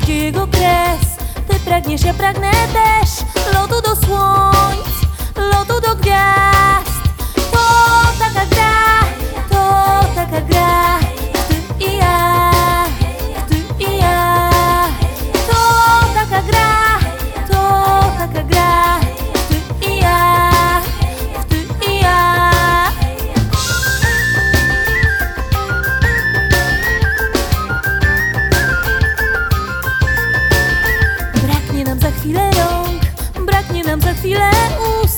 gdzie jego kres. Ty pragniesz, ja pragnę też lotu do słońca.